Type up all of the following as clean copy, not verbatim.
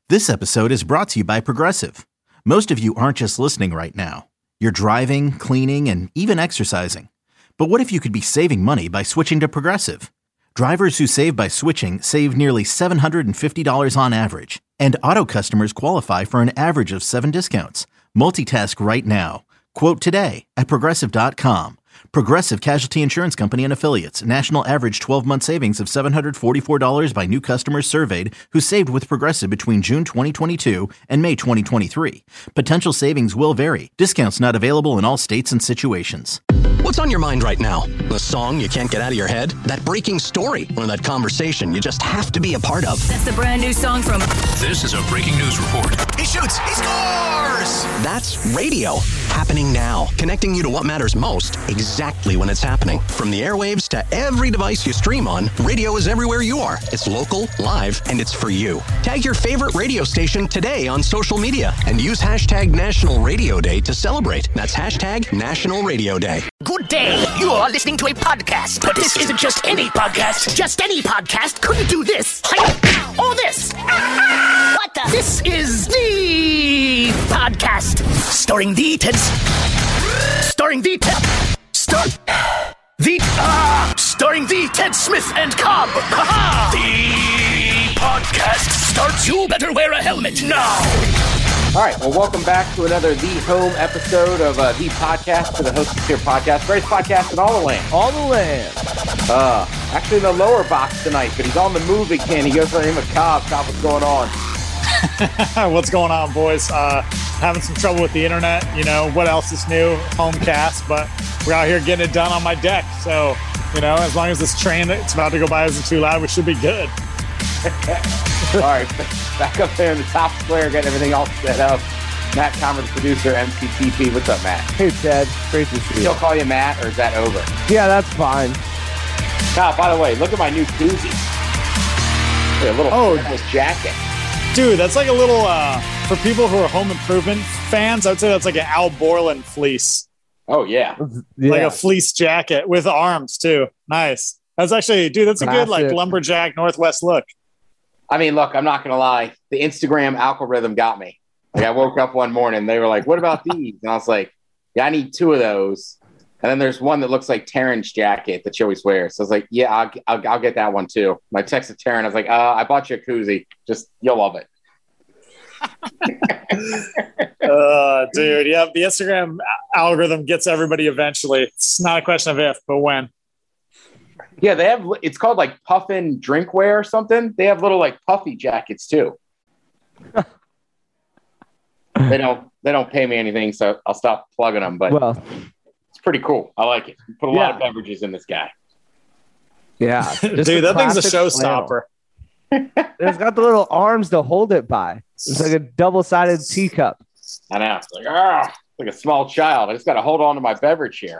This episode is brought to you by Progressive. Most of you aren't just listening right now. You're driving, cleaning, and even exercising. But what if you could be saving money by switching to Progressive? Drivers who save by switching save nearly $750 on average. And auto customers qualify for an average of 7 discounts. Multitask right now. Quote today at Progressive.com. Progressive Casualty Insurance Company and Affiliates. National average 12-month savings of $744 by new customers surveyed who saved with Progressive between June 2022 and May 2023. Potential savings will vary. Discounts not available in all states and situations. What's on your mind right now? The song you can't get out of your head? That breaking story? Or that conversation you just have to be a part of? That's the brand new song from... This is a breaking news report. He shoots! He scores! That's radio. Happening now. Connecting you to what matters most exactly when it's happening. From the airwaves to every device you stream on, radio is everywhere you are. It's local, live, and it's for you. Tag your favorite radio station today on social media and use hashtag National Radio Day to celebrate. That's hashtag National Radio Day. Good day. You are listening to a podcast, but this isn't just any podcast. Just any podcast couldn't do this. Or this. What the? This is the podcast. Starring the Ted Smith and Cobb. The podcast starts. You better wear a helmet now. All right, well, welcome back to another The Home episode of The Podcast for the Hostess Here podcast. Greatest podcast in all the land. All the land. Actually in the lower box tonight, but he's on the move again. He goes by the name of Cobb. Cobb, what's going on? What's going on, boys? Having some trouble with the internet. You know, what else is new? Homecast, but we're out here getting it done on my deck. So, you know, as long as this train that's about to go by isn't too loud, we should be good. All right, back up there in the top square, getting everything all set up. Matt Comer, the producer, MCTP. What's up, Matt? Hey, Ted. Great to see you. Still call you Matt, or is that over? Yeah, that's fine. Kyle, by the way, look at my new koozie. A little jacket. Dude, that's like a little, for people who are home improvement fans, I would say that's like an Al Borland fleece. Oh, yeah. Like a fleece jacket with arms, too. Nice. That's actually, dude, that's a good, like, lumberjack Northwest look. I mean, look, I'm not going to lie. The Instagram algorithm got me. Like, I woke up one morning, they were like, what about these? And I was like, yeah, I need 2 of those. And then there's one that looks like Taryn's jacket that she always wears. So I was like, yeah, I'll get that one too. And I texted Taryn. I was like, I bought you a koozie. Just, you'll love it. Dude, yeah, the Instagram algorithm gets everybody eventually. It's not a question of if, but when. Yeah, they have, it's called like Puffin Drinkware or something. They have little like puffy jackets too. They don't pay me anything, so I'll stop plugging them. But it's pretty cool. I like it. Put a lot of beverages in this guy. Yeah, dude, that thing's a showstopper. It's got the little arms to hold it by. It's like a double-sided teacup. I know. It's like a small child. I just got to hold on to my beverage here.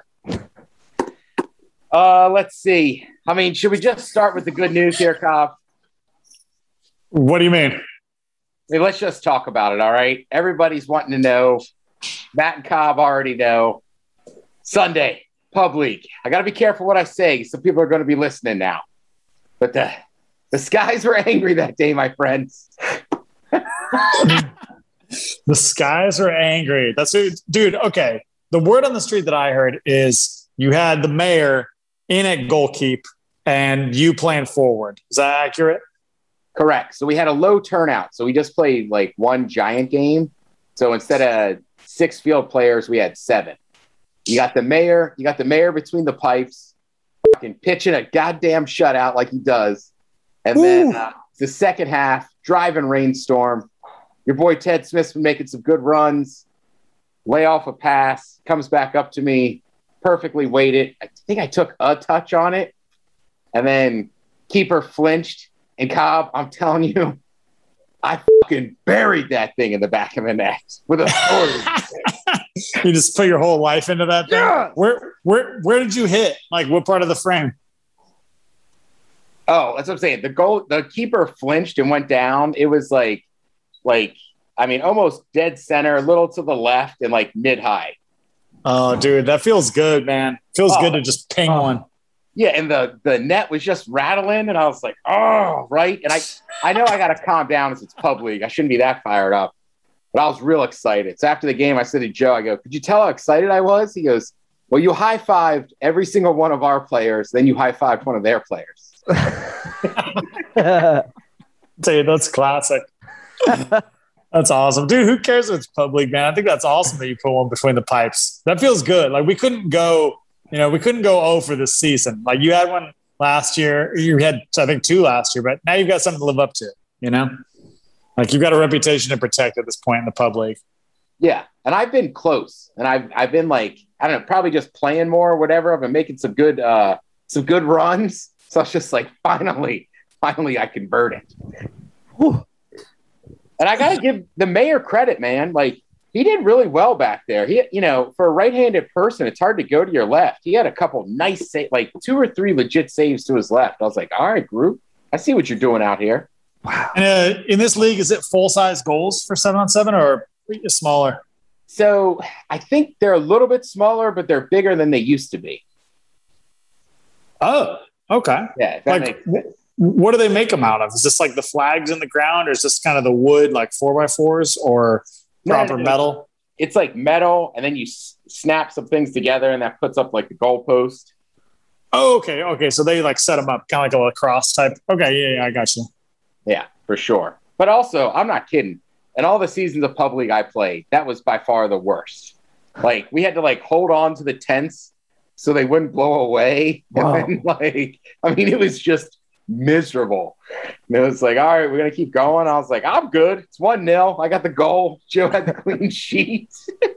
Let's see. I mean, should we just start with the good news here, Cobb? What do you mean? I mean, let's just talk about it, all right? Everybody's wanting to know. Matt and Cobb already know. Sunday, Pub League. I got to be careful what I say. Some people are going to be listening now. But the skies were angry that day, my friends. The skies are angry. Dude, okay. The word on the street that I heard is you had the mayor in at goalkeep and you playing forward. Is that accurate? Correct. So we had a low turnout. So we just played like one giant game. So instead of 6 field players, we had 7. You got the mayor between the pipes, fucking pitching a goddamn shutout like he does. And then the second half, driving rainstorm. Your boy Ted Smith's been making some good runs. Lay off a pass, comes back up to me, perfectly weighted. I think I took a touch on it. And then keeper flinched. And Cobb, I'm telling you, I fucking buried that thing in the back of the net with authority. You just put your whole life into that thing? Yeah. Where did you hit? Like, what part of the frame? Oh, that's what I'm saying. The keeper flinched and went down. It was like, I mean, almost dead center, a little to the left and like mid-high. Oh, dude, that feels good, man. Feels good to just ping one. Yeah, and the net was just rattling, and I was like, oh, right. And I know I got to calm down as it's pub league. I shouldn't be that fired up. But I was real excited. So after the game, I said to Joe, I go, could you tell how excited I was? He goes, well, you high-fived every single one of our players, then you high-fived one of their players. Dude, that's classic. That's awesome. Dude, who cares if it's pub league, man? I think that's awesome that you put one between the pipes. That feels good. Like we couldn't go 0 for this season. Like you had one last year. You had, I think, 2 last year, but now you've got something to live up to, you know? Like you've got a reputation to protect at this point in the pub league. Yeah, and I've been close, and I've been like, I don't know, probably just playing more or whatever. I've been making some good runs. So I was just like, finally I converted. Whew. And I got to give the mayor credit, man. Like he did really well back there. He, for a right-handed person, it's hard to go to your left. He had a couple nice, like 2 or 3 legit saves to his left. I was like, all right, group, I see what you're doing out here. Wow. And in this league, is it full-size goals for 7-on-7 or smaller? So I think they're a little bit smaller, but they're bigger than they used to be. Oh, okay. Yeah. Like, what do they make them out of? Is this like the flags in the ground, or is this kind of the wood, like 4x4s, or proper metal? It's like metal, and then you snap some things together, and that puts up like the goalpost. Oh, okay. Okay. So they like set them up kind of like a lacrosse type. Okay. Yeah, I got you. Yeah, for sure. But also, I'm not kidding. In all the seasons of pub league I played, that was by far the worst. Like we had to like hold on to the tents so they wouldn't blow away. Wow. And then, it was just miserable. And it was like, all right, we're gonna keep going. I was like, I'm good. It's 1-0. I got the goal. Joe had the clean sheet.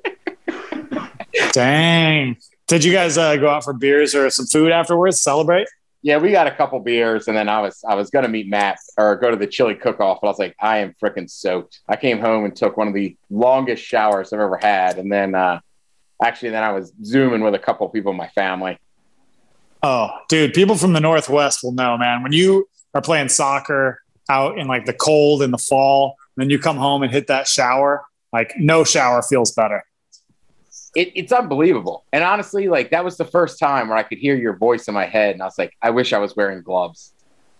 Dang. Did you guys go out for beers or some food afterwards? Celebrate? Yeah, we got a couple beers, and then I was going to meet Matt or go to the chili cook-off, but I was like, I am freaking soaked. I came home and took one of the longest showers I've ever had, and then I was Zooming with a couple people in my family. Oh, dude, people from the Northwest will know, man. When you are playing soccer out in like the cold in the fall, and then you come home and hit that shower, like no shower feels better. It's unbelievable. And honestly, like that was the first time where I could hear your voice in my head. And I was like, I wish I was wearing gloves.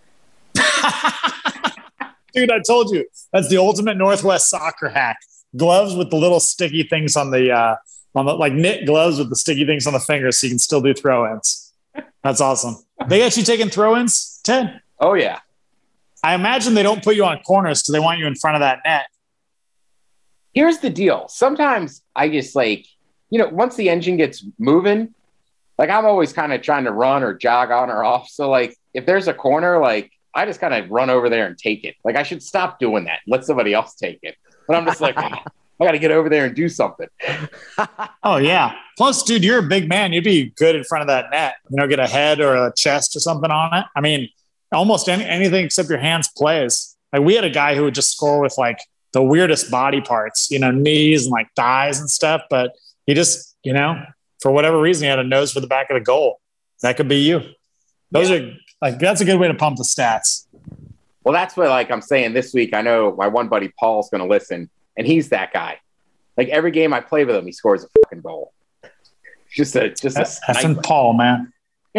Dude, I told you, that's the ultimate Northwest soccer hack. Gloves with the little sticky things on the like knit gloves with the sticky things on the fingers so you can still do throw-ins. That's awesome. They got you taking throw-ins, Ted? Oh, yeah. I imagine they don't put you on corners because they want you in front of that net. Here's the deal. Sometimes I just like, once the engine gets moving, like I'm always kind of trying to run or jog on or off. So like if there's a corner, like I just kind of run over there and take it. Like I should stop doing that. Let somebody else take it. But I'm just like, I got to get over there and do something. Oh, yeah. Plus, dude, you're a big man. You'd be good in front of that net. Get a head or a chest or something on it. I mean, almost anything except your hands plays. Like we had a guy who would just score with like the weirdest body parts, knees and like thighs and stuff. But he just, for whatever reason, he had a nose for the back of the goal. That could be you. Those are like, that's a good way to pump the stats. Well, that's what like I'm saying this week. I know my one buddy Paul's going to listen, and he's that guy. Like every game I play with him, he scores a fucking goal. Just a effing Paul, man.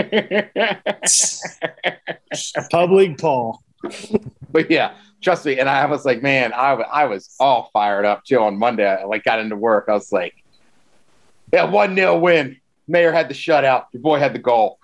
Public Paul. But yeah, trust me. And I was like, man, I was all fired up too on Monday. I like got into work. I was like, yeah, 1-0 win. Mayor had the shutout. Your boy had the goal.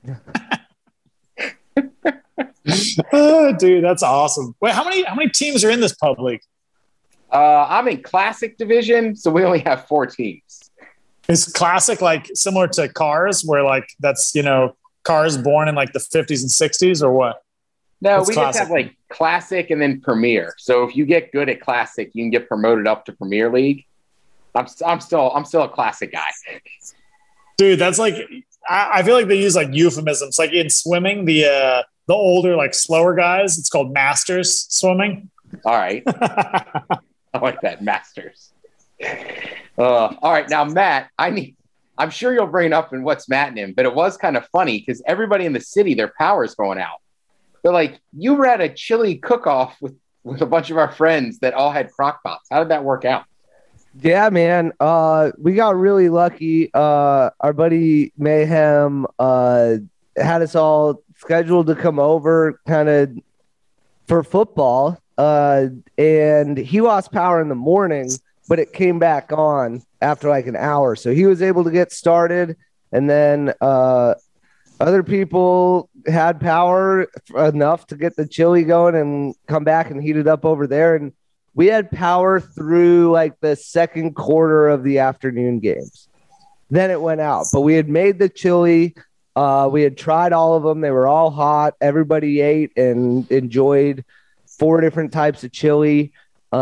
Oh, dude, that's awesome. Wait, how many teams are in this pub league? I'm in Classic Division, so we only have 4 teams. Is Classic like similar to Cars, where like that's cars born in like the 50s and 60s, or what? No, What's we Classic? just have like Classic and then Premier. So if you get good at Classic, you can get promoted up to Premier League. I'm still a Classic guy. Dude, that's like I feel like they use like euphemisms. Like in swimming, the older, like slower guys, it's called Masters swimming. All right. I like that, Masters. All right, now Matt, I'm sure you'll bring it up in What's Matt in him, but it was kind of funny because everybody in the city, their power's going out. They're like, you were at a chili cook-off with a bunch of our friends that all had crock pots. How did that work out? Yeah, man. We got really lucky. Our buddy Mayhem had us all scheduled to come over kind of for football. And he lost power in the morning, but it came back on after like an hour. So he was able to get started. And then other people had power enough to get the chili going and come back and heat it up over there. And we had power through like the second quarter of the afternoon games. Then it went out, but we had made the chili. We had tried all of them. They were all hot. Everybody ate and enjoyed 4 different types of chili.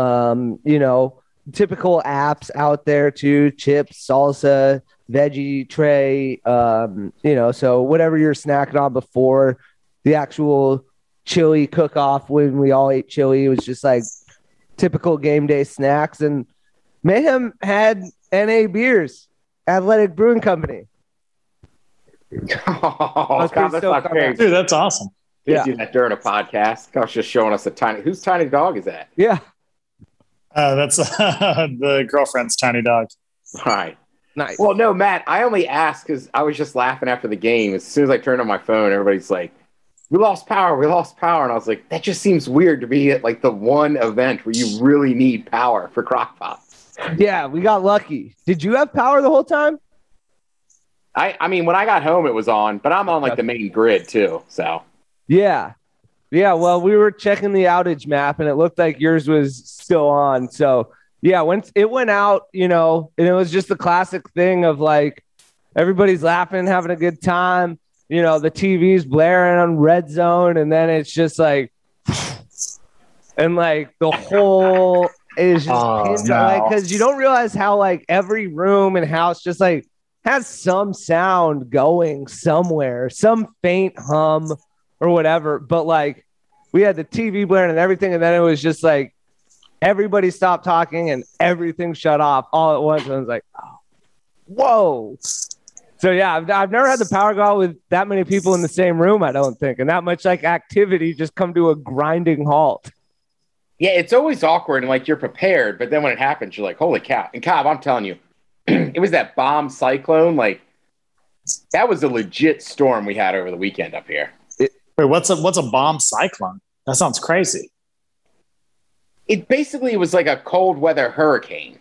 Typical apps out there too, chips, salsa, veggie tray, so whatever you're snacking on before the actual chili cook-off when we all ate chili, it was just like typical game day snacks. And Mayhem had NA beers, Athletic Brewing Company. Oh, God, that's not fair. Dude, that's awesome. You do that during a podcast. I was just showing us whose tiny dog is that? Yeah. That's the girlfriend's tiny dog. All right. Nice. Well, no, Matt, I only asked because I was just laughing after the game. As soon as I turned on my phone, everybody's like, we lost power. And I was like, that just seems weird to be at like the one event where you really need power for crockpots. Yeah, we got lucky. Did you have power the whole time? I mean, when I got home, it was on, but I'm on like the main grid too. So yeah. Well, we were checking the outage map, and it looked like yours was still on. So yeah, when it went out, and it was just the classic thing of like everybody's laughing, having a good time. The TV's blaring on Red Zone, and then it's just like, and like the whole is just because you don't realize how like every room and house just like has some sound going somewhere, some faint hum or whatever. But like we had the TV blaring and everything, and then it was just like everybody stopped talking and everything shut off all at once. And I was like, oh, whoa. So yeah, I've never had the power go out with that many people in the same room, I don't think, and that much like activity just come to a grinding halt. Yeah, it's always awkward and like you're prepared, but then when it happens, you're like, holy cow. And Cobb, I'm telling you, it was that bomb cyclone. Like that was a legit storm we had over the weekend up here. Wait, what's a bomb cyclone? That sounds crazy. It basically was like a cold weather hurricane.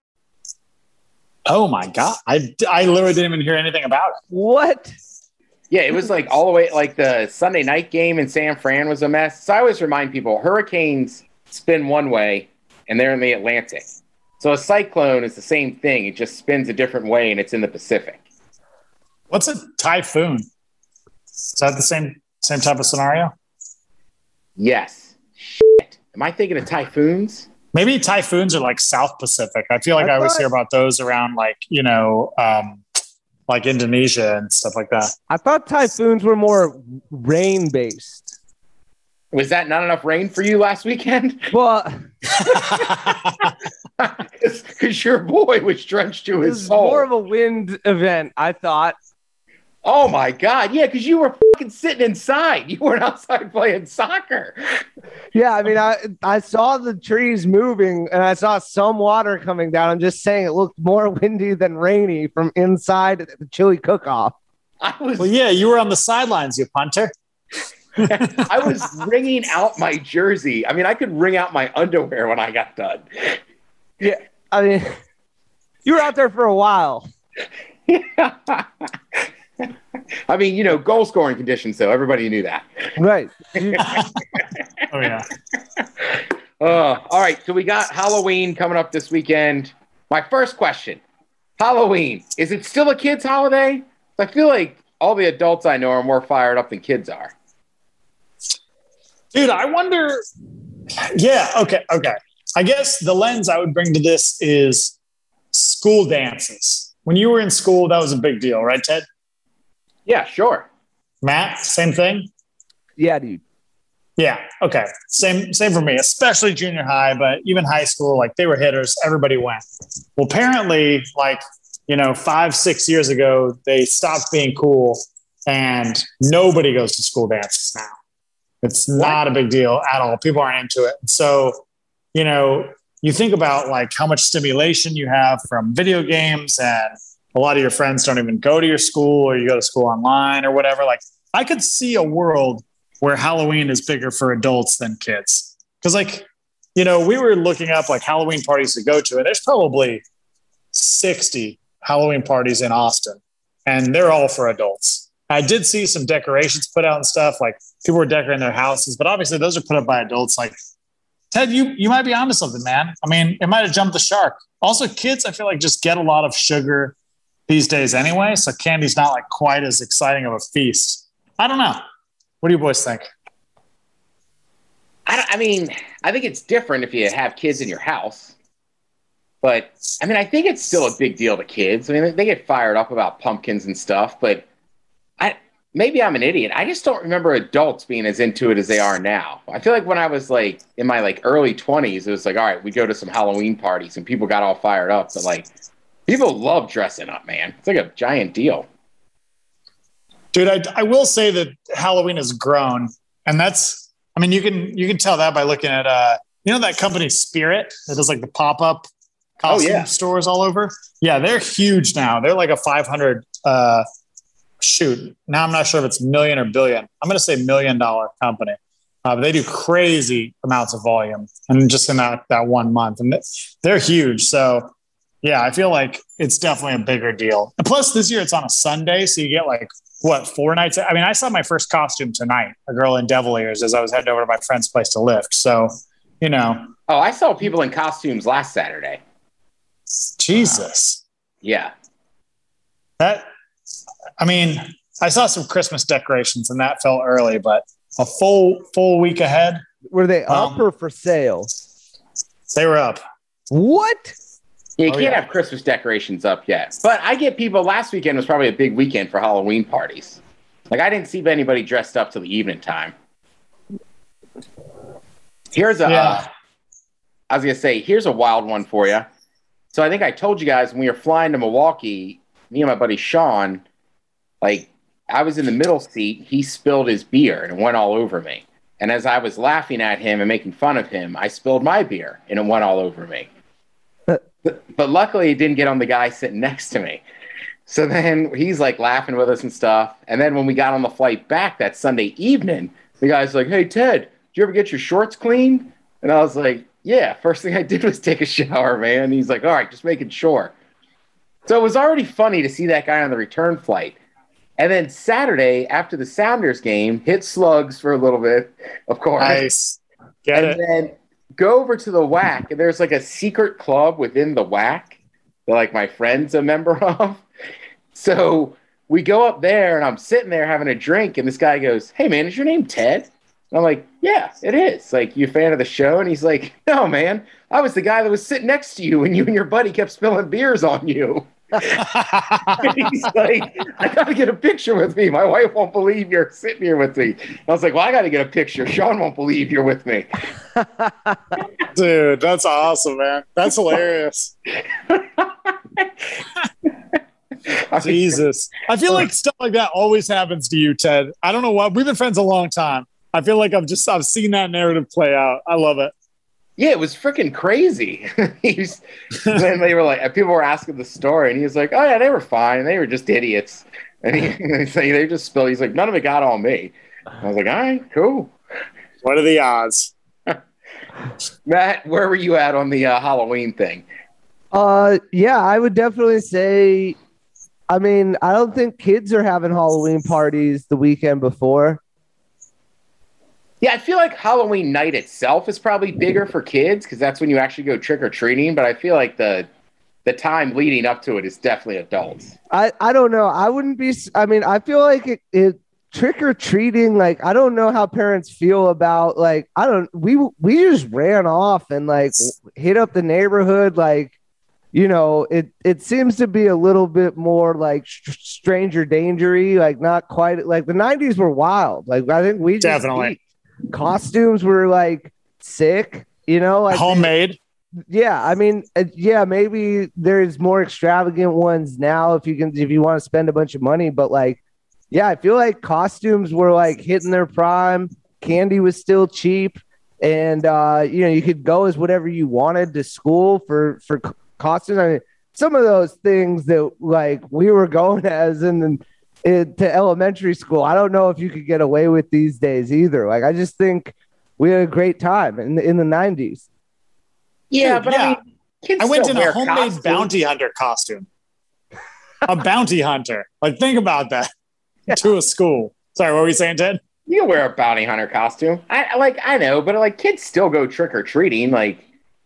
Oh my God. I literally didn't even hear anything about it. What? Yeah, it was like all the way, like the Sunday night game in San Fran was a mess. So I always remind people, hurricanes spin one way and they're in the Atlantic. So a cyclone is the same thing. It just spins a different way and it's in the Pacific. What's a typhoon? Is that the same type of scenario? Yes. Shit. Am I thinking of typhoons? Maybe typhoons are like South Pacific. I feel like I always hear about those around like, like Indonesia and stuff like that. I thought typhoons were more rain-based. Was that not enough rain for you last weekend? Well, because your boy was drenched to his soul. It was more of a wind event, I thought. Oh, my God. Yeah, because you were fucking sitting inside. You weren't outside playing soccer. Yeah, I mean, I saw the trees moving, and I saw some water coming down. I'm just saying it looked more windy than rainy from inside the chili cook-off. Well, yeah, you were on the sidelines, you punter. I was wringing out my jersey. I mean, I could wring out my underwear when I got done. Yeah, I mean, you were out there for a while. Yeah. I mean, goal scoring conditions, though. Everybody knew that. Right. Oh, yeah. All right. So we got Halloween coming up this weekend. My first question, Halloween, is it still a kid's holiday? I feel like all the adults I know are more fired up than kids are. Dude, I wonder. Yeah. Okay. I guess the lens I would bring to this is school dances. When you were in school, that was a big deal, right, Ted? Yeah, sure. Matt, same thing? Yeah, dude. Yeah, okay. Same for me, especially junior high, but even high school, like they were hitters. Everybody went. Well, apparently, 5-6 years ago, they stopped being cool and nobody goes to school dances now. It's not a big deal at all. People aren't into it. So, you think about like how much stimulation you have from video games, and a lot of your friends don't even go to your school, or you go to school online or whatever. Like I could see a world where Halloween is bigger for adults than kids. Because, like, you know, we were looking up like Halloween parties to go to, and there's probably 60 Halloween parties in Austin, and they're all for adults. I did see some decorations put out and stuff, like people were decorating their houses, but obviously those are put up by adults. Like, Ted, you might be onto something, man. I mean, it might have jumped the shark. Also, kids, I feel like just get a lot of sugar these days anyway, so candy's not like quite as exciting of a feast. I don't know. What do you boys think? I mean, I think it's different if you have kids in your house. But, I mean, I think it's still a big deal to kids. I mean, they get fired up about pumpkins and stuff, but maybe I'm an idiot. I just don't remember adults being as into it as they are now. I feel like when I was, like, in my, like, early 20s, it was like, all right, we go to some Halloween parties, and people got all fired up. But, like, people love dressing up, man. It's like a giant deal. Dude, I will say that Halloween has grown, and that's, I mean, you can tell that by looking at, you know, that company Spirit that does like the pop-up costume stores all over. Yeah, they're huge now. They're like a 500, now I'm not sure if it's million or billion. I'm going to say $1 million company. But they do crazy amounts of volume, and just in that 1 month, and they're huge. So yeah, I feel like it's definitely a bigger deal. And plus this year it's on a Sunday, so you get like, 4 nights? I mean, I saw my first costume tonight, a girl in devil ears, as I was heading over to my friend's place to lift. So, you know. Oh, I saw people in costumes last Saturday. Jesus. Yeah. I mean, I saw some Christmas decorations, and that felt early, but a full week ahead. Were they up or for sale? They were up. What? Yeah, you can't have Christmas decorations up yet. But I get people, last weekend was probably a big weekend for Halloween parties. Like, I didn't see anybody dressed up till the evening time. Here's I was going to say, here's a wild one for you. So I think I told you guys when we were flying to Milwaukee, me and my buddy Sean, like, I was in the middle seat. He spilled his beer and it went all over me. And as I was laughing at him and making fun of him, I spilled my beer and it went all over me. But luckily, it didn't get on the guy sitting next to me. So then he's like laughing with us and stuff. And then when we got on the flight back that Sunday evening, the guy's like, "Hey, Ted, did you ever get your shorts cleaned?" And I was like, "Yeah, first thing I did was take a shower, man." And he's like, "All right, just making sure." So it was already funny to see that guy on the return flight. And then Saturday, after the Sounders game, hit slugs for a little bit, of course. Nice. Get it. And then go over to the WAC, and there's like a secret club within the WAC that like my friend's a member of. So we go up there, and I'm sitting there having a drink, and this guy goes, "Hey, man, is your name Ted?" And I'm like, "Yeah, it is." Like, "You a fan of the show?" And he's like, "No, man, I was the guy that was sitting next to you, and you and your buddy kept spilling beers on you." He's like, "I gotta get a picture with me. My wife won't believe you're sitting here with me." I was like, "Well, I gotta get a picture. Sean won't believe you're with me." Dude, that's awesome, man. That's hilarious. Jesus. I feel like stuff like that always happens to you, Ted. I don't know why. We've been friends a long time. I feel like I've seen that narrative play out. I love it. Yeah, it was freaking crazy. Then they were like, people were asking the story, and he was like, "Oh yeah, they were fine. They were just idiots." And they just spilled. He's like, "None of it got on me." I was like, "All right, cool." What are the odds? Matt, where were you at on the Halloween thing? Yeah, I would definitely say, I mean, I don't think kids are having Halloween parties the weekend before. Yeah, I feel like Halloween night itself is probably bigger for kids because that's when you actually go trick-or-treating, but I feel like the time leading up to it is definitely adults. I don't know. I wouldn't be – I mean, I feel like it trick-or-treating, like, I don't know how parents feel about, like, we just ran off and, like, hit up the neighborhood, like, you know, it seems to be a little bit more like stranger dangery, like not quite like the 90s were wild. Like I think we just definitely costumes were like sick, you know, like homemade. Yeah, I mean, yeah, maybe there's more extravagant ones now if you want to spend a bunch of money, but like, yeah, I feel like costumes were like hitting their prime. Candy was still cheap, and you know, you could go as whatever you wanted to school for costumes. I mean, some of those things that like we were going as in the to elementary school. I don't know if you could get away with these days either. Like, I just think we had a great time in the 90s. Yeah, Dude, but yeah. I mean, kids I went still in a wear homemade costumes. bounty hunter costume. A bounty hunter. Like, think about that. To a school. Sorry, what were you saying, Ted? You can wear a bounty hunter costume. I know, but like kids still go trick or treating. Like,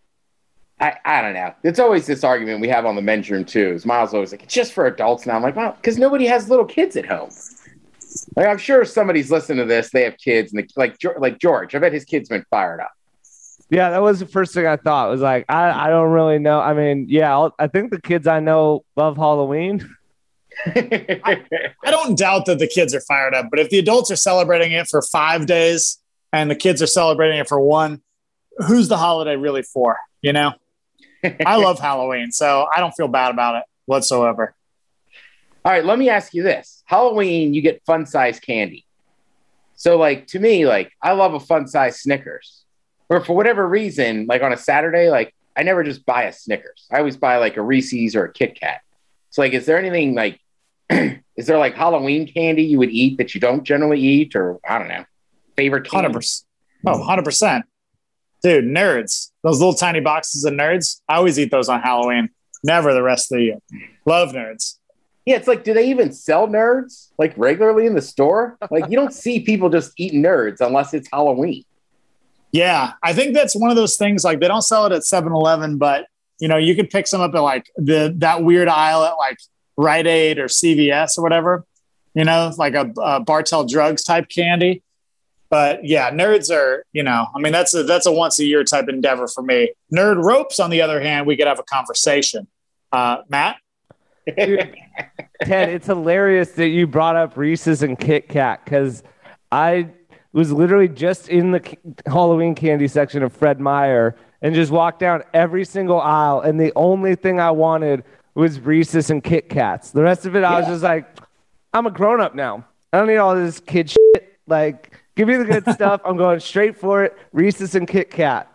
I don't know. It's always this argument we have on the men's room too. Is Miles always like, it's just for adults now. I'm like, well, because nobody has little kids at home. Like, I'm sure somebody's listening to this. They have kids, and like George. I bet his kid's been fired up. Yeah, that was the first thing I thought. Was like, I don't really know. I mean, yeah, I think the kids I know love Halloween. I don't doubt that the kids are fired up, but if the adults are celebrating it for 5 days and the kids are celebrating it for one, who's the holiday really for? You know, I love Halloween, so I don't feel bad about it whatsoever. All right, let me ask you this. Halloween, you get fun-sized candy. So, like, to me, like, I love a fun-sized Snickers. Or for whatever reason, like, on a Saturday, like, I never just buy a Snickers. I always buy, like, a Reese's or a Kit Kat. So, like, is there anything, like, is there, like, Halloween candy you would eat that you don't generally eat? Or, I don't know, favorite candy? 100%. Oh, 100%. Dude, Nerds. Those little tiny boxes of Nerds. I always eat those on Halloween. Never the rest of the year. Love Nerds. Yeah, it's like, do they even sell Nerds, like, regularly in the store? Like, you don't see people just eating Nerds unless it's Halloween. Yeah, I think that's one of those things, like, they don't sell it at 7-Eleven, but, you know, you could pick some up at, like, that weird aisle at, like, Rite Aid or CVS or whatever, you know, like a Bartell Drugs type candy. But, yeah, Nerds are, you know, I mean, that's a once-a-year type endeavor for me. Nerd Ropes, on the other hand, we could have a conversation. Matt? Dude, Ted, it's hilarious that you brought up Reese's and Kit Kat because I was literally just in the Halloween candy section of Fred Meyer and just walked down every single aisle, and the only thing I wanted was Reese's and Kit Kats. The rest of it, I was just like, I'm a grown-up now. I don't need all this kid shit. Like, give me the good stuff. I'm going straight for it. Reese's and Kit Kat.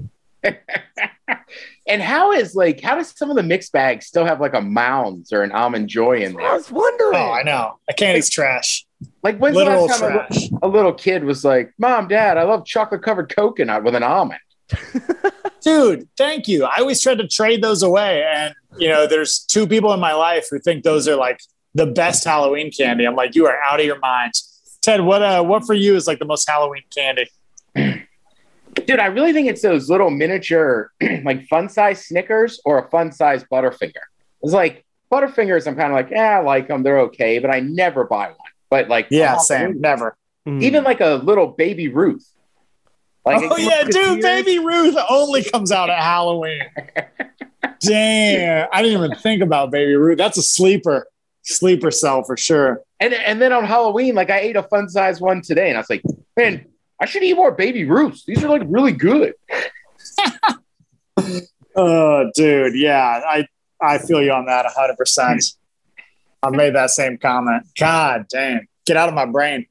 And how does some of the mixed bags still have like a Mounds or an Almond Joy in there? I was wondering. Oh, I know. The candy's trash. Like, when's Literal the last time trash. a little kid was like, Mom, Dad, I love chocolate covered coconut with an almond? Dude, thank you. I always tried to trade those away. And, you know, there's two people in my life who think those are like the best Halloween candy. I'm like, you are out of your mind. Ted, what for you is like the most Halloween candy? Dude, I really think it's those little miniature, like fun-sized Snickers or a fun-sized Butterfinger. It's like Butterfingers, I'm kind of like, I like them. They're okay, but I never buy one. But like, Yeah, same. Never. Even like a little Baby Ruth. Like, Oh, yeah, dude, Baby Ruth only comes out at Halloween. Damn. I didn't even think about Baby Ruth. That's a sleeper cell for sure. And then on Halloween, like I ate a fun-sized one today, and I was like, man, I should eat more Baby Ruths. These are like really good. Oh, dude. Yeah, I feel you on that 100%. I made that same comment. God damn. Get out of my brain.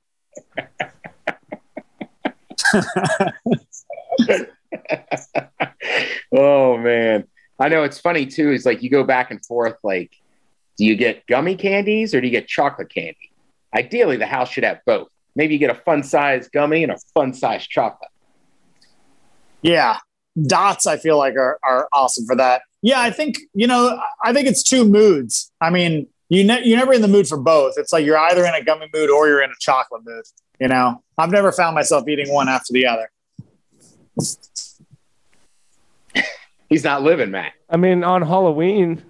Oh, man. I know it's funny, too. It's like you go back and forth. Like, do you get gummy candies or do you get chocolate candy? Ideally, the house should have both. Maybe you get a fun-sized gummy and a fun-sized chocolate. Yeah. Dots, I feel like, are awesome for that. Yeah, I think it's two moods. I mean, you're never in the mood for both. It's like you're either in a gummy mood or you're in a chocolate mood. You know, I've never found myself eating one after the other. He's not living, Matt. I mean, on Halloween,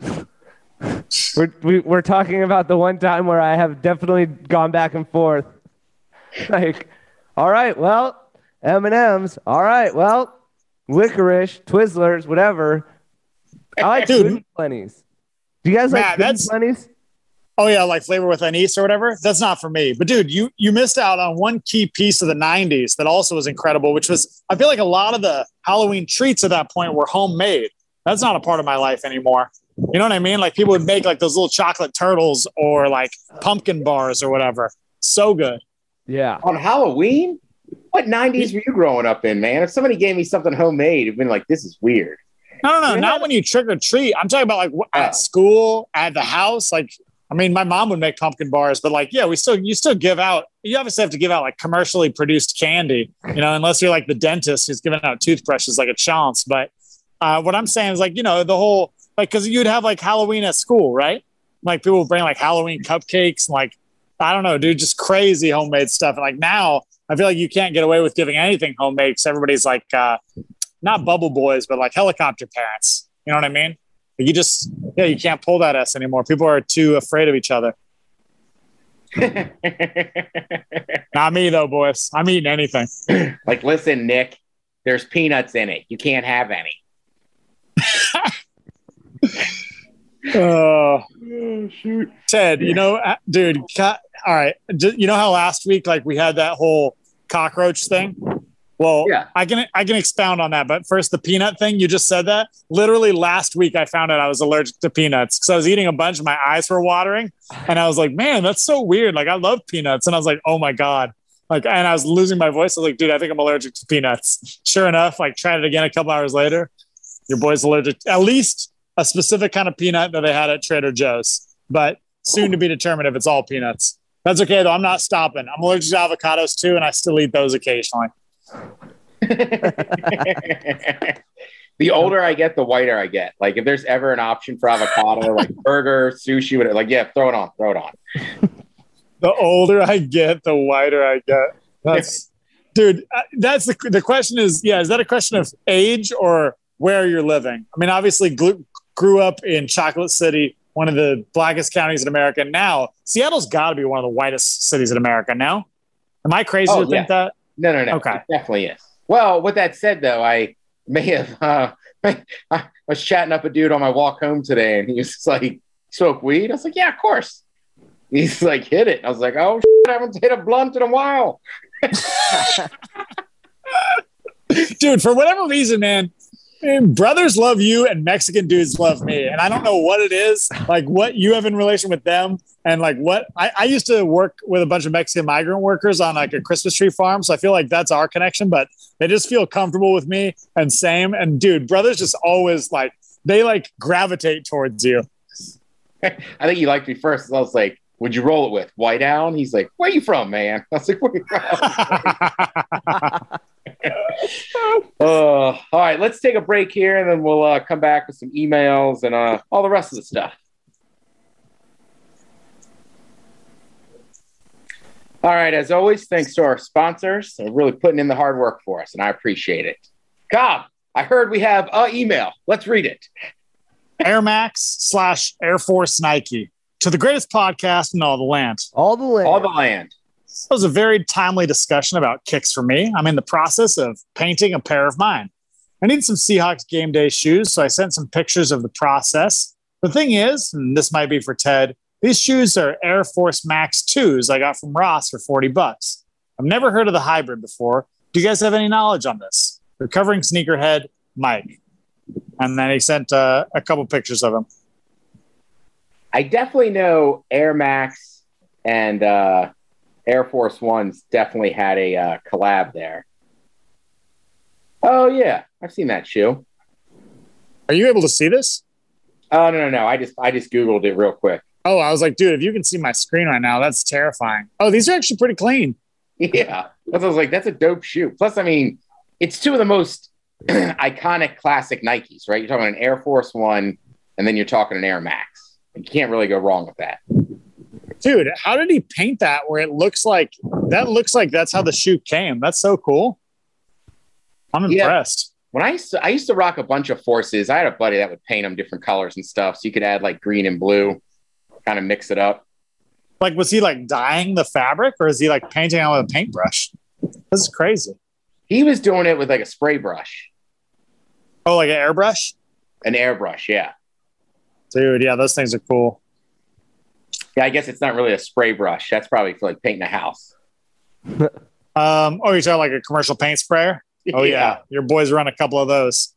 we're talking about the one time where I have definitely gone back and forth. Like, all right, well, M&M's. All right, well, licorice, Twizzlers, whatever. I like Goody Plenties. Do you guys like Goody Plenties? Oh, yeah, like flavor with anise or whatever. That's not for me. But, dude, you missed out on one key piece of the 90s that also was incredible, which was, I feel like a lot of the Halloween treats at that point were homemade. That's not a part of my life anymore. You know what I mean? Like, people would make, like, those little chocolate turtles or, like, pumpkin bars or whatever. So good. Yeah. On Halloween? What 90s were you growing up in, man? If somebody gave me something homemade, it'd been like, this is weird. No. Not when you trick or treat. I'm talking about, like, at school, at the house, like, I mean, my mom would make pumpkin bars, but like, yeah, you still give out, you obviously have to give out like commercially produced candy, unless you're like the dentist who's giving out toothbrushes like a chance. But what I'm saying is like, the whole, like, cause you'd have like Halloween at school, right? Like people would bring like Halloween cupcakes and like, I don't know, dude, just crazy homemade stuff. And like now I feel like you can't get away with giving anything homemade because everybody's like, not bubble boys, but like helicopter parents. You know what I mean? You can't pull that S anymore. People are too afraid of each other. Not me though, boys. I'm eating anything. Like, listen, Nick, there's peanuts in it. You can't have any. Oh, shoot. Ted, dude, all right. You know how last week, like we had that whole cockroach thing? Well, yeah. I can expound on that. But first, the peanut thing, you just said that. Literally last week, I found out I was allergic to peanuts because I was eating a bunch and my eyes were watering. And I was like, man, that's so weird. Like, I love peanuts. And I was like, oh, my God. Like, and I was losing my voice. I was like, dude, I think I'm allergic to peanuts. Sure enough, like, tried it again a couple hours later. Your boy's allergic to at least a specific kind of peanut that they had at Trader Joe's. But soon to be determined if it's all peanuts. That's okay, though. I'm not stopping. I'm allergic to avocados, too, and I still eat those occasionally. The older I get, the whiter I get. Like if there's ever an option for avocado, like burger, sushi, whatever, like throw it on. The older I get, the whiter I get. That's dude. That's the question is that a question of age or where you're living? I mean, obviously grew up in Chocolate City, one of the blackest counties in America. Now Seattle's got to be one of the whitest cities in America. Now, am I crazy to think that? No. Okay. It definitely is. Well, with that said, though, I may have I was chatting up a dude on my walk home today, and he was just like, "Smoke weed?" I was like, "Yeah, of course." He's like, "Hit it." I was like, "Oh, shit, I haven't hit a blunt in a while." Dude, for whatever reason, man, brothers love you and Mexican dudes love me. And I don't know what it is, like what you have in relation with them. And like what I used to work with a bunch of Mexican migrant workers on like a Christmas tree farm. So I feel like that's our connection, but they just feel comfortable with me and same. And dude, brothers just always like, they like gravitate towards you. I think he liked me first. So I was like, would you roll it with White Owl? He's like, where you from, man? I was like, where you from? All right, let's take a break here and then we'll come back with some emails and all the rest of the stuff. All right, as always, thanks to our sponsors. They're really putting in the hard work for us, and I appreciate it. Cobb, I heard we have an email. Let's read it. Air Max / Air Force Nike. To the greatest podcast in all the land. All the land. This was a very timely discussion about kicks for me. I'm in the process of painting a pair of mine. I need some Seahawks game day shoes, so I sent some pictures of the process. The thing is, and this might be for Ted, these shoes are Air Force Max 2s I got from Ross for $40. I've never heard of the hybrid before. Do you guys have any knowledge on this? Recovering sneakerhead, Mike. And then he sent a couple pictures of him. I definitely know Air Max and Air Force Ones definitely had a collab there. Oh, yeah. I've seen that shoe. Are you able to see this? Oh, no. I just Googled it real quick. Oh, I was like, dude, if you can see my screen right now, that's terrifying. Oh, these are actually pretty clean. Yeah. I was like, that's a dope shoe. Plus, I mean, it's two of the most iconic classic Nikes, right? You're talking an Air Force One, and then you're talking an Air Max. You can't really go wrong with that. Dude, how did he paint that where it looks like that's how the shoe came? That's so cool. I'm impressed. When I used to rock a bunch of Forces, I had a buddy that would paint them different colors and stuff. So you could add like green and blue, kind of mix it up. Like, was he like dyeing the fabric or is he like painting it with a paintbrush? This is crazy. He was doing it with like a spray brush. Oh, like an airbrush? An airbrush, yeah. Dude, yeah, those things are cool. Yeah, I guess it's not really a spray brush. That's probably for like painting a house. You're talking like a commercial paint sprayer? Oh, yeah. Your boys run a couple of those.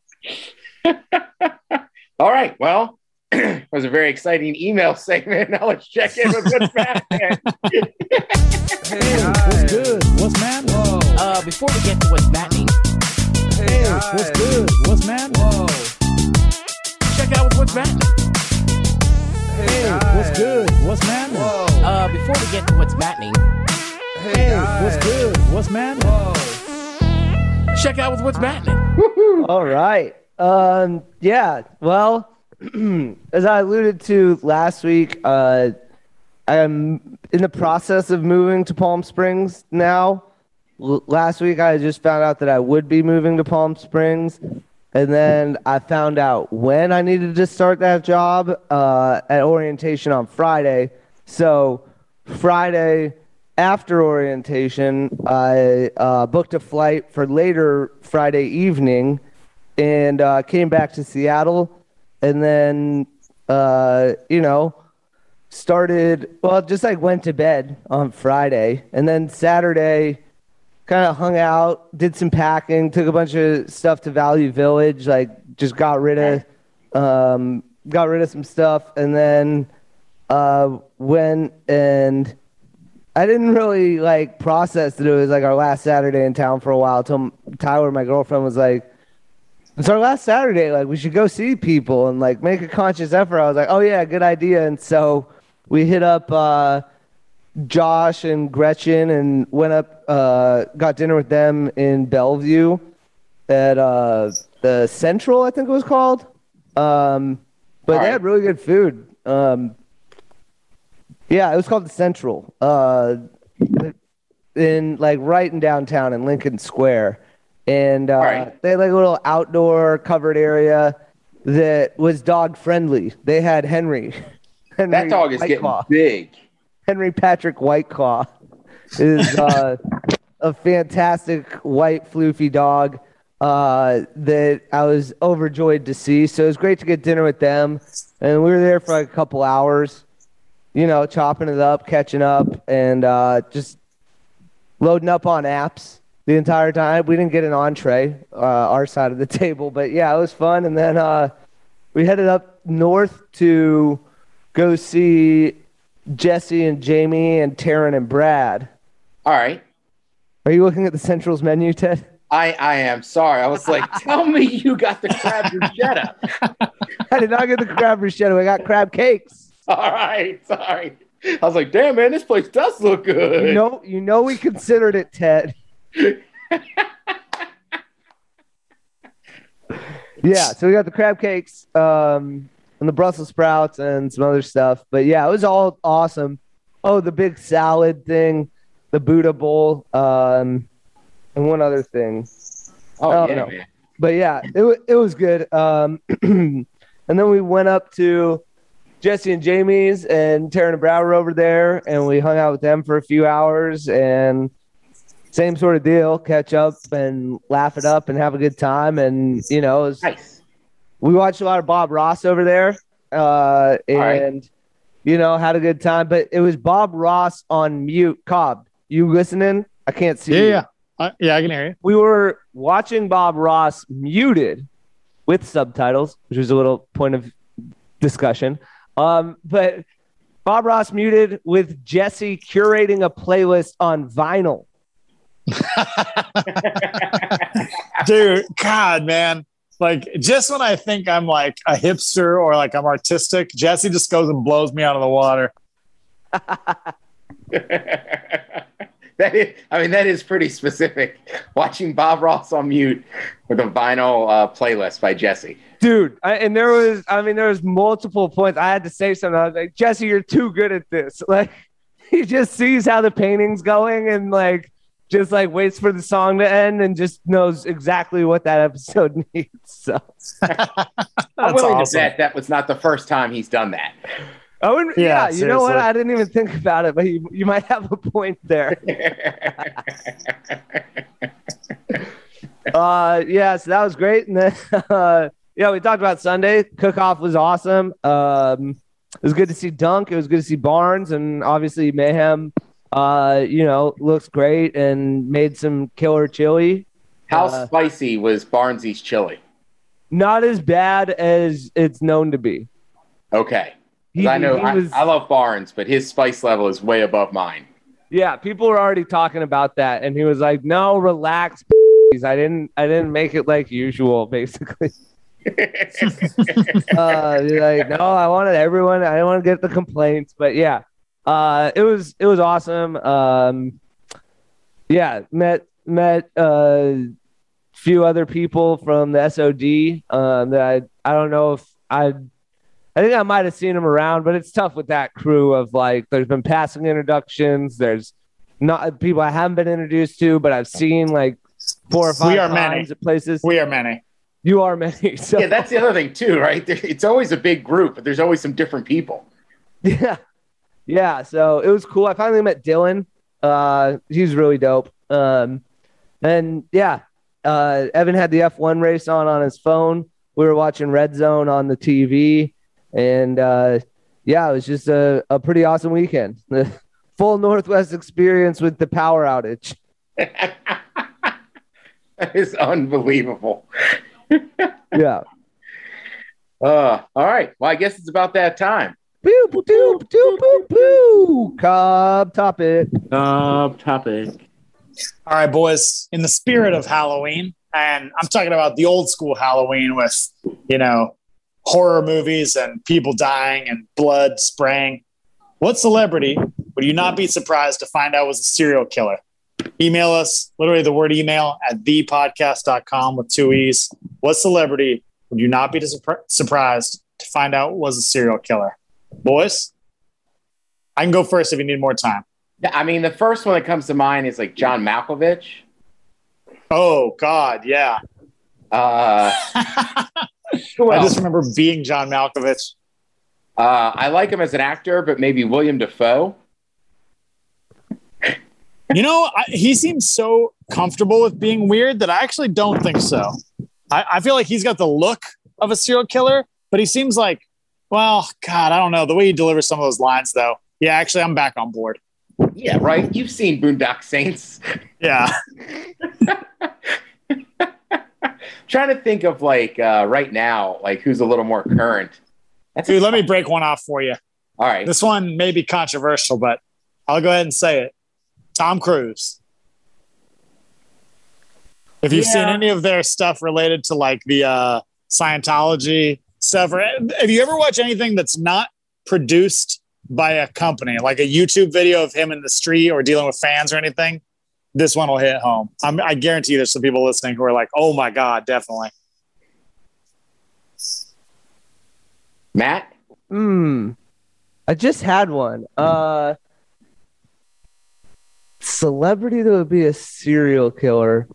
All right. Well, it was a very exciting email segment. Now let's check in with what's happening. Hey, what's good? What's man? Whoa. Before we get to what's happening. Hey, what's good? What's man? Whoa. Check out what's happening. Hey, Hey, what's good? What's maddening? Before we get to what's maddening, Hey, what's good? What's maddening? check out what's maddening. All right. Yeah. Well, as I alluded to last week, I'm in the process of moving to Palm Springs now. Last week, I just found out that I would be moving to Palm Springs. And then I found out when I needed to start that job at orientation on Friday. So Friday after orientation, I booked a flight for later Friday evening and came back to Seattle. And then, started, just like went to bed on Friday. And then Saturday, kind of hung out, did some packing, took a bunch of stuff to Value Village, like just got rid of some stuff, and then went, and I didn't really like process that it was like our last Saturday in town for a while until Tyler, my girlfriend, was like, "It's our last Saturday, like we should go see people and like make a conscious effort." I was like, "Oh yeah, good idea." And so we hit up Josh and Gretchen and went up, got dinner with them in Bellevue at the Central, I think it was called. But they had really good food. Yeah, it was called the Central. In like right in downtown in Lincoln Square. And they had like a little outdoor covered area that was dog friendly. They had Henry. That dog is getting big. Henry Patrick Whiteclaw is a fantastic white floofy dog that I was overjoyed to see. So it was great to get dinner with them. And we were there for like a couple hours, chopping it up, catching up, and just loading up on apps the entire time. We didn't get an entree, our side of the table. But, yeah, it was fun. And then we headed up north to go see Jesse and Jamie and Taryn and Brad. All right. Are you looking at the Central's menu, Ted? I am. Sorry. I was like, tell me you got the crab bruschetta. I did not get the crab bruschetta. I got crab cakes. All right. Sorry. I was like, damn, man, this place does look good. You know we considered it, Ted. Yeah, so we got the crab cakes. And the Brussels sprouts and some other stuff. But, yeah, it was all awesome. Oh, the big salad thing, the Buddha bowl, and one other thing. Oh, yeah, man. But, yeah, it was good. And then we went up to Jesse and Jamie's, and Taryn and Brad were over there, and we hung out with them for a few hours. And same sort of deal, catch up and laugh it up and have a good time. And, it was nice. We watched a lot of Bob Ross over there, and, had a good time. But it was Bob Ross on mute. Cobb, you listening? I can't see you. Yeah, I can hear you. We were watching Bob Ross muted with subtitles, which was a little point of discussion. But Bob Ross muted with Jesse curating a playlist on vinyl. Dude, God, man. Like, just when I think I'm like a hipster or like I'm artistic, Jesse just goes and blows me out of the water. That is pretty specific. Watching Bob Ross on mute with a vinyl playlist by Jesse. Dude, there was multiple points. I had to say something. I was like, Jesse, you're too good at this. Like, he just sees how the painting's going and like, just like waits for the song to end and just knows exactly what that episode needs. So I'm willing to bet that was not the first time he's done that. Oh, yeah, you know what? I didn't even think about it, but you might have a point there. Yeah, so that was great. And then, we talked about Sunday. Cook-off was awesome. It was good to see Dunk. It was good to see Barnes, and obviously Mayhem. Looks great and made some killer chili. How spicy was Barnesy's chili? Not as bad as it's known to be. Okay. I love Barnes, but his spice level is way above mine. Yeah, people were already talking about that, and he was like, "No, relax. I didn't make it like usual." Basically, Like, no, I wanted everyone. I didn't want to get the complaints, but yeah, it was awesome. Yeah, met a few other people from the SOD that I don't know if I think I might have seen them around, but it's tough with that crew of like, there's been passing introductions. There's not people I haven't been introduced to, but I've seen like 4 or 5 times at places. We are many. You are many. So. Yeah, that's the other thing too, right? It's always a big group, but there's always some different people. Yeah. Yeah. So it was cool. I finally met Dylan. He's really dope. And yeah, Evan had the F1 race on his phone. We were watching Red Zone on the TV. And yeah, it was just a pretty awesome weekend. The full Northwest experience with the power outage. That is unbelievable. Yeah. All right. Well, I guess it's about that time. Boo, boo, boo, boo, boo, boo. Cobb topic. All right, boys. In the spirit of Halloween, and I'm talking about the old school Halloween with, horror movies and people dying and blood spraying. What celebrity would you not be surprised to find out was a serial killer? Email us, literally the word email, at thepodcast.com with 2 E's. What celebrity would you not be surprised to find out was a serial killer? Boys, I can go first if you need more time. Yeah, I mean, the first one that comes to mind is like John Malkovich. Oh, God, yeah. I just remember being John Malkovich. I like him as an actor, but maybe William Dafoe. He seems so comfortable with being weird that I actually don't think so. I feel like he's got the look of a serial killer, but he seems like, well, God, I don't know. The way he delivers some of those lines, though. Yeah, actually, I'm back on board. Yeah, right? You've seen Boondock Saints. Yeah. Trying to think of, like, right now, like, who's a little more current. Dude, let me break one off for you. All right. This one may be controversial, but I'll go ahead and say it. Tom Cruise. If you've seen any of their stuff related to like the Scientology stuff, or have you ever watched anything that's not produced by a company, like a YouTube video of him in the street or dealing with fans or anything, this one will hit home. I guarantee there's some people listening who are like, oh my God, definitely. Matt? I just had one. Celebrity that would be a serial killer.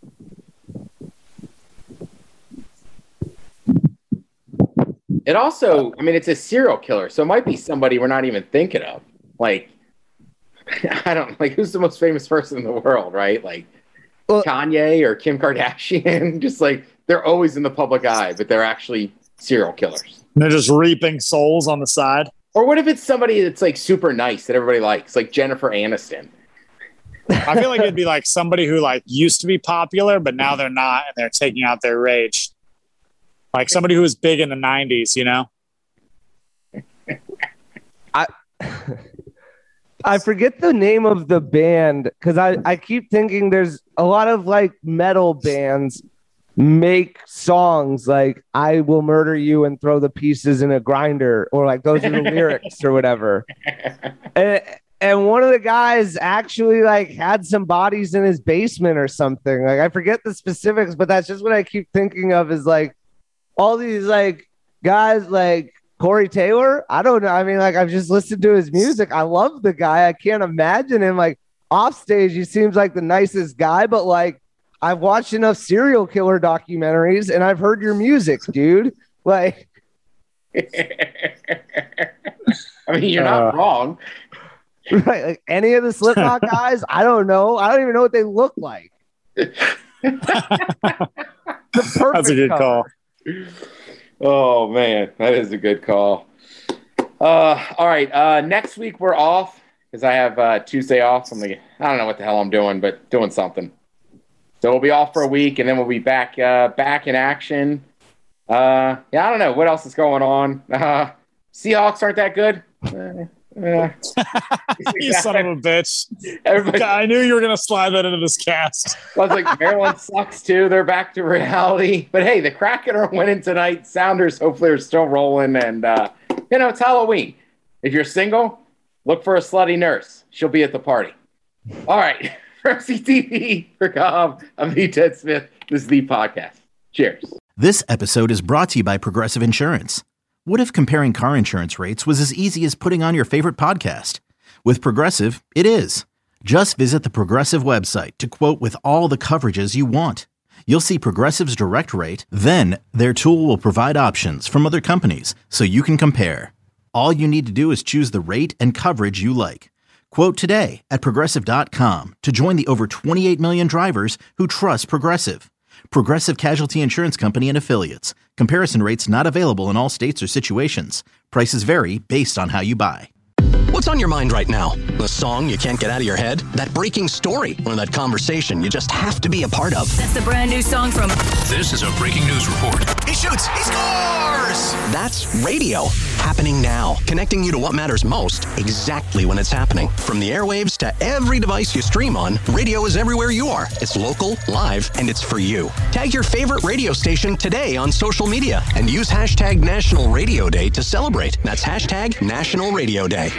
It also, I mean, it's a serial killer, so it might be somebody we're not even thinking of. Like, I don't like who's the most famous person in the world, right? Like Kanye or Kim Kardashian. Just like they're always in the public eye, but they're actually serial killers. They're just reaping souls on the side. Or what if it's somebody that's like super nice that everybody likes, like Jennifer Aniston? I feel like it'd be like somebody who like used to be popular, but now they're not, and they're taking out their rage. Like somebody who was big in the 90s, I forget the name of the band because I keep thinking there's a lot of like metal bands make songs like I will murder you and throw the pieces in a grinder, or like those are the lyrics or whatever. And one of the guys actually like had some bodies in his basement or something. Like I forget the specifics, but that's just what I keep thinking of is like all these like guys like Corey Taylor. I don't know. I mean, like I've just listened to his music. I love the guy. I can't imagine him like off stage. He seems like the nicest guy, but like I've watched enough serial killer documentaries and I've heard your music, dude. Like, I mean, you're not wrong. Right, like any of the Slipknot guys, I don't know. I don't even know what they look like. That's a good call. Oh man, that is a good call. All right, next week we're off because I have Tuesday off. I don't know what the hell I'm doing, but doing something. So we'll be off for a week, and then we'll be back in action. Yeah, I don't know what else is going on. Seahawks aren't that good. You son of a bitch. Everybody, I knew you were going to slide that into this cast. I was like, Maryland sucks too. They're back to reality. But hey, the Kraken are winning tonight. Sounders hopefully are still rolling. And, it's Halloween. If you're single, look for a slutty nurse. She'll be at the party. All right. From CTV, for Cobb, I'm Ted Smith. This is the podcast. Cheers. This episode is brought to you by Progressive Insurance. What if comparing car insurance rates was as easy as putting on your favorite podcast? With Progressive, it is. Just visit the Progressive website to quote with all the coverages you want. You'll see Progressive's direct rate, then their tool will provide options from other companies so you can compare. All you need to do is choose the rate and coverage you like. Quote today at Progressive.com to join the over 28 million drivers who trust Progressive. Progressive Casualty Insurance Company and Affiliates. Comparison rates not available in all states or situations. Prices vary based on how you buy. What's on your mind right now? The song you can't get out of your head? That breaking story? Or that conversation you just have to be a part of? That's the brand new song from... This is a breaking news report. He shoots. He scores. That's radio. Happening now. Connecting you to what matters most exactly when it's happening. From the airwaves to every device you stream on, radio is everywhere you are. It's local, live, and it's for you. Tag your favorite radio station today on social media and use hashtag National Radio Day to celebrate. That's hashtag National Radio Day.